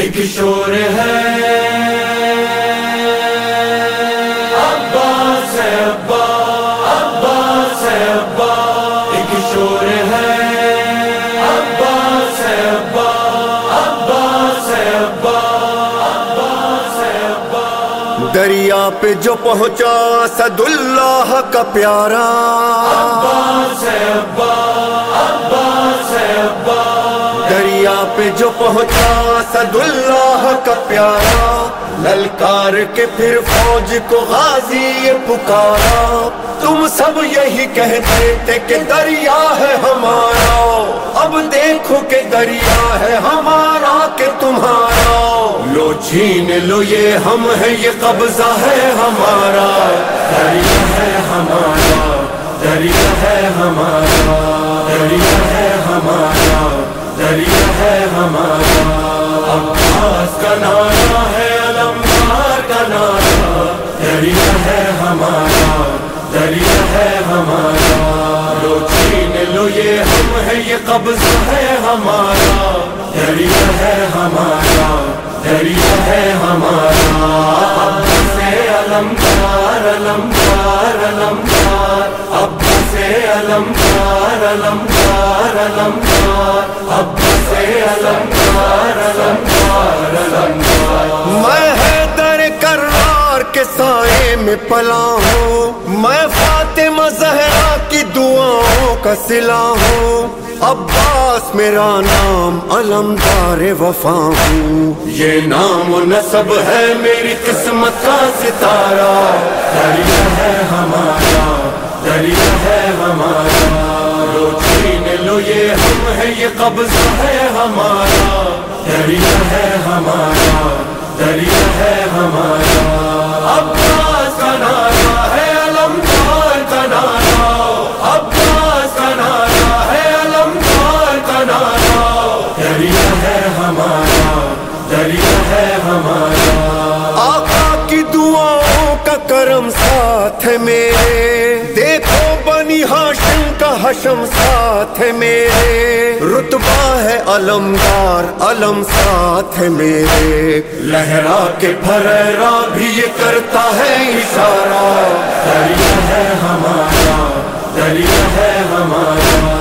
ایک شور ہے عباس ہے ابا، عباس ہے ابا، ایک شور ہے عباس ہے ابا، عباس ہے ابا، عباس ہے ابا۔ دریا پہ جو پہنچا اسد اللہ کا پیارا، عباس ہے ابا، عباس ہے ابا، دریا پہ جو پہنچا اسد اللہ کا پیارا، للکار کے پھر فوج کو غازی یہ پکارا۔ تم سب یہی کہتے تھے کہ دریا ہے ہمارا، اب دیکھو کہ دریا ہے ہمارا کہ تمہارا۔ لو چھین لو یہ ہم ہے، یہ قبضہ ہے ہمارا، دریا ہے ہمارا، دریا ہے ہمارا، دریا ہے ہمارا، دریا ہے ہمارا۔ عباس کا نعرہ ہے، علمدار کا نعرہ، دریا ہے ہمارا، دریا ہے ہمارا۔ لو چھین لو یہ ہم ہے، یہ قبضہ ہے ہمارا، دریا ہے ہمارا، دریا ہے ہمارا۔ عباس علمدار، علمدار، علمدار، عباس علمدار، علمدار، علمدار، عباس علمدار، علمدار، علمدار۔ میں حیدر کرار کے سائے میں پلا ہوں، میں فاطمہ زہرا کی دعاؤں کا صلہ ہوں، عباس میرا نام، علمدار وفا ہوں، یہ نام و نسب ہے میری قسمت کا ستارہ، دریا ہے ہمارا، دریا ہے ہمارا۔ لو چھین لو یہ ہم ہے، یہ قبضہ ہے ہمارا، دریا ہے ہمارا، دریا ہے ہمارا۔ عباس کا نعرہ ہے، علمدار کا نعرہ، عباس کا نعرہ ہے، علمدار کا نعرہ، دریا ہے ہمارا، دریا ہے ہمارا۔ آقا کی دعاؤں کا کرم ساتھ ہے میرے، دیکھو بنی ہاشم کا حشم ساتھ ہے میرے، رتبہ ہے علمدار، علم ساتھ ہے میرے، لہرا کے پھریرا بھی یہ کرتا ہے اشارہ، دریا ہے ہمارا، دریا ہے ہمارا۔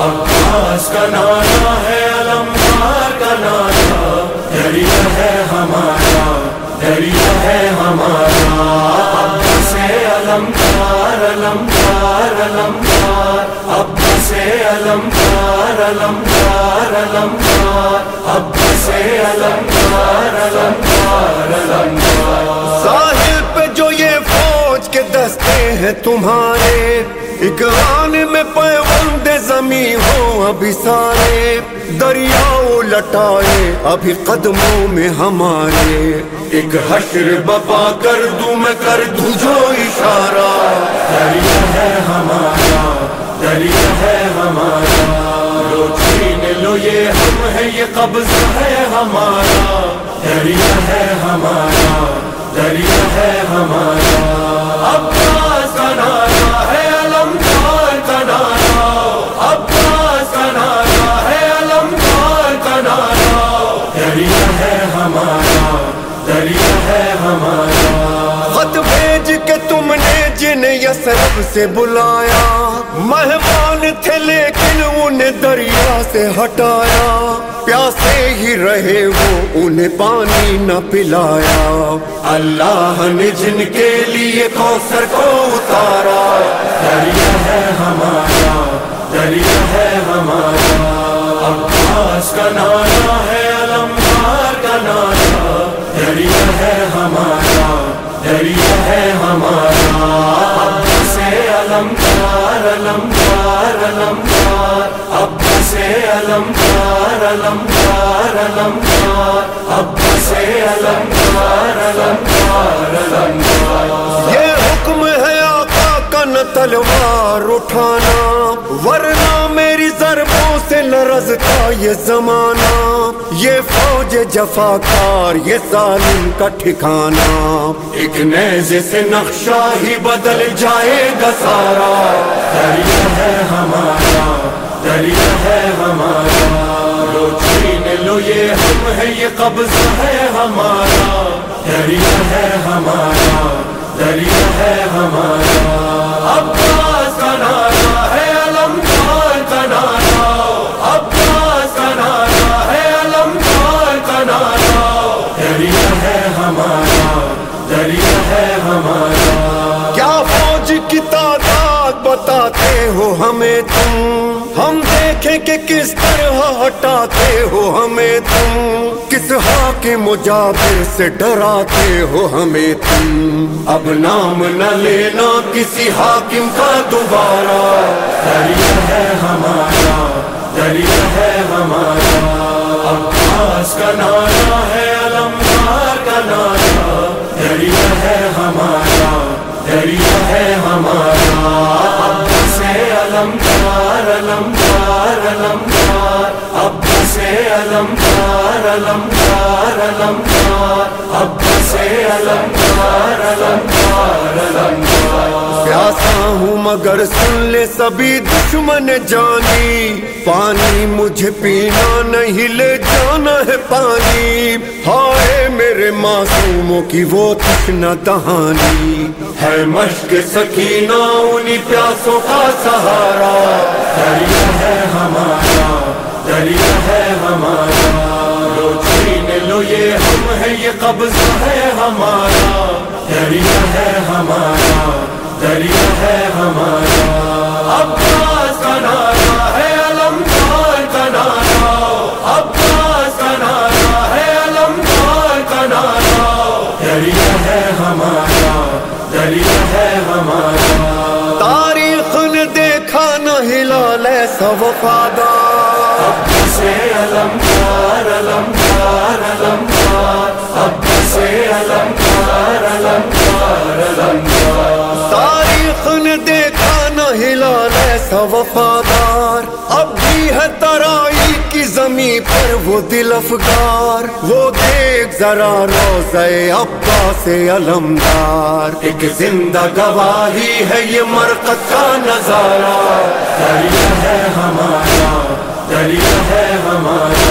عباس کا نعرہ ہے، علمدار کا نعرہ، دریا ہے ہمارا، دریا ہے ہمارا۔ عباس علمدار، علمدار، علمدار، عباس علمدار، علمدار، علمدار، عباس علمدار، علمدار، علمدار۔ ساحل پہ جو یہ فوج کے دستے ہیں تمہارے، ایک آن میں پیوند زمیں ہو ابھی سارے، دریاؤ لٹائے ابھی قدموں میں ہمارے، ایک حشر بپا کر دوں میں، کر دوں جو اشارہ، دریا ہے ہمارا، دریا ہے ہمارا۔ لو چھین لو یہ ہم ہے، یہ قبضہ ہے ہمارا، دریا ہے ہمارا، دریا ہے ہمارا۔ عباس کا نعرہ ہے، علمدار کا نعرہ، عباس کا نعرہ ہے، علمدار کا نعرہ، دریا ہے ہمارا، دریا ہے ہمارا۔ خط بھیج کے تم نے جنہیں یثرب سے بلایا، مہمان تھے لیکن انہیں دریا سے ہٹایا، پیاسے ہی رہے وہ انہیں پانی نہ پلایا، اللہ نے جن کے لیے کوثر کو اتارا، دریا ہے ہمارا، دریا ہے ہمارا۔ عباس کا نعرہ ہے، علمدار کا نعرہ، دریا ہے ہمارا، دریا ہے ہمارا۔ عباس علمدار، علمدار، علمدار، عباس علمدار، علمدار، علمدار، عباس علمدار، علمدار، علمدار۔ یہ حکم ہے آقا کا نہ تلوار اٹھانا، ورنہ میری ضربوں سے لرزتا یہ زمانہ، یہ فوج جفاکار، یہ ظالم کا ٹھکانہ، ایک نیزے سے نقشہ ہی بدل جائے گا سارا، دریا ہے ہمارا، دریا ہے ہمارا۔ لو چھین لو یہ ہم ہے، یہ یہ قبضہ ہے ہمارا، دریا ہے ہمارا، دریا ہے ہمارا، عباس کا نعرہ ہے علمدار کا نعرہ، عباس کا نعرہ ہے علمدار کا نعرہ، دریا ہے ہمارا، دریا ہے ہمارا۔ کیا فوج کی تعداد بتاتے ہو ہمیں تم، ہم دیکھیں کہ کس طرح ہٹاتے ہو ہمیں تم، کس حاکم و جابر سے ڈراتے ہو ہمیں تم، اب نام نہ لینا کسی حاکم کا دوبارہ، دریا ہے ہمارا، دریا ہے ہمارا، عباس کا نعرہ ہے علمدار کا نعرہ، دریا ہے ہمارا، دریا ہے ہمارا، عباس علمدار علمدار علمدار، عباس علمدار علمدار علمدار، عباس علمدار علمدار علمدار۔ پیاسا ہوں مگر سن لے سبھی دشمن جانی، پانی مجھے پینا نہیں لے جانا ہے پانی، ہائے میرے معصوموں کی وہ تشنہ دہانی، ہے مشق سکینہ انہی پیاسوں کا سہارا، دریا ہے ہمارا، دریا ہے ہمارا، لو چھین لو یہ ہم ہے، یہ قبضہ ہے ہمارا، دریا ہے ہمارا، دریا ہے ہمارا، عباس کا نعرہ ہے علمدار کا نعرہ، عباس کا نعرہ ہے علمدار کا نعرہ، دریا ہے ہمارا، دریا ہے ہمارا۔ تاریخ نے دیکھا نہ ہلال ایسا وفادار، عباس علمدار علمدار علمدار، عباس علمدار علمدار علمدار، تاریخ نے دیکھا نہ ہلال ایسا وفادار، اب بھی ہے ترائی کی زمین پر وہ دل افگار، وہ دیکھ ذرا روضہ عباس علمدار، ایک زندہ گواہی ہے یہ مرقد کا نظارہ، دریا ہے ہمارا، دریا ہے ہمارا،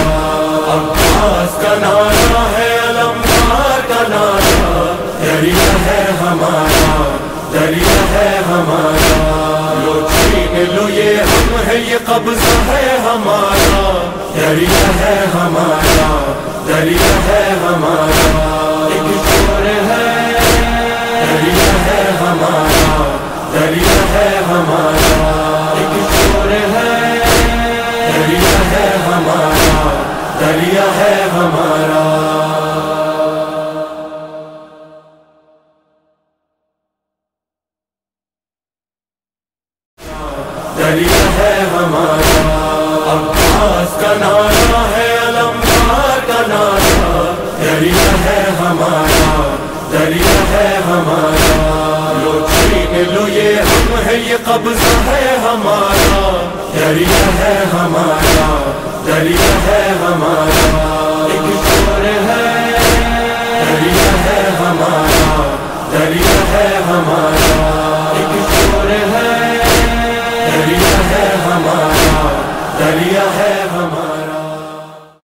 عباس کا نعرہ ہے علمدار کا نعرہ، دریا ہے ہمارا، دریا ہے ہمارا، لو چھین لو یہ ہم ہے، یہ قبضہ ہے ہمارا، دریا ہے ہمارا، دریا ہے ہمارا، ایک شور ہے، دریا ہے ہمارا، دریا ہے ہمارا، ایک شور ہے، دریا ہے ہمارا، دریا ہے ہمارا۔ دریا ہے ہمارا، عباس کا نعرہ ہے علمدار کا نعرہ، دریا ہے ہمارا، دریا ہے ہمارا، لو چھین لو یہ ہم ہے، یہ قبضہ ہے ہمارا، دریا